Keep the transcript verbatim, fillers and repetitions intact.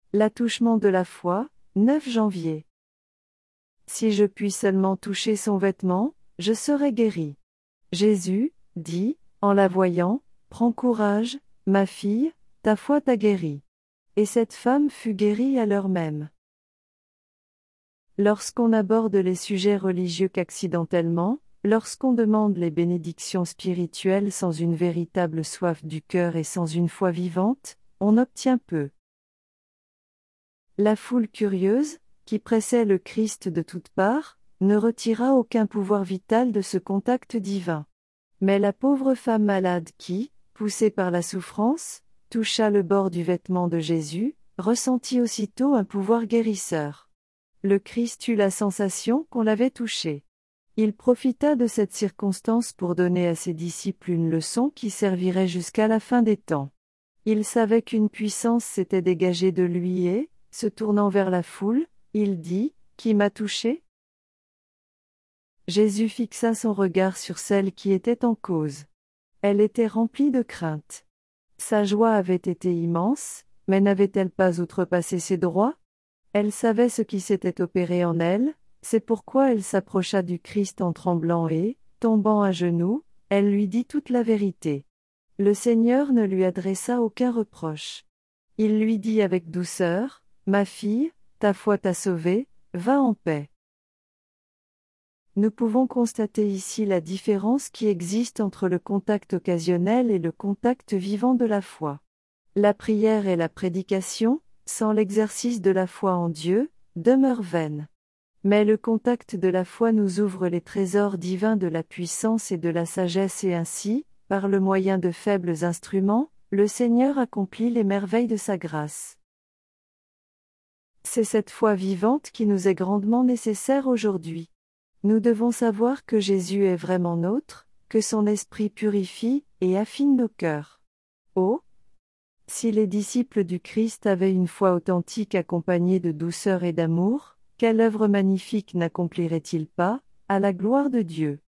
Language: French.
L'attouchement de la foi, neuf janvier. Si je puis seulement toucher son vêtement, je serai guéri. Jésus, dit, en la voyant, prends courage, ma fille, ta foi t'a guérie. Et cette femme fut guérie à l'heure même. Lorsqu'on aborde les sujets religieux qu'accidentellement, lorsqu'on demande les bénédictions spirituelles sans une véritable soif du cœur et sans une foi vivante, on obtient peu. La foule curieuse, qui pressait le Christ de toutes parts, ne retira aucun pouvoir vital de ce contact divin. Mais la pauvre femme malade qui, poussée par la souffrance, toucha le bord du vêtement de Jésus, ressentit aussitôt un pouvoir guérisseur. Le Christ eut la sensation qu'on l'avait touché. Il profita de cette circonstance pour donner à ses disciples une leçon qui servirait jusqu'à la fin des temps. Il savait qu'une puissance s'était dégagée de lui et, se tournant vers la foule, il dit, « Qui m'a touché ?» Jésus fixa son regard sur celle qui était en cause. Elle était remplie de crainte. Sa joie avait été immense, mais n'avait-elle pas outrepassé ses droits ? Elle savait ce qui s'était opéré en elle, c'est pourquoi elle s'approcha du Christ en tremblant et, tombant à genoux, elle lui dit toute la vérité. Le Seigneur ne lui adressa aucun reproche. Il lui dit avec douceur, « Ma fille, ta foi t'a sauvée, va en paix. » Nous pouvons constater ici la différence qui existe entre le contact occasionnel et le contact vivant de la foi. La prière et la prédication, sans l'exercice de la foi en Dieu, demeurent vaines. Mais le contact de la foi nous ouvre les trésors divins de la puissance et de la sagesse et ainsi, par le moyen de faibles instruments, le Seigneur accomplit les merveilles de sa grâce. C'est cette foi vivante qui nous est grandement nécessaire aujourd'hui. Nous devons savoir que Jésus est vraiment nôtre, que son esprit purifie et affine nos cœurs. Oh! Si les disciples du Christ avaient une foi authentique accompagnée de douceur et d'amour, quelle œuvre magnifique n'accompliraient-ils pas, à la gloire de Dieu?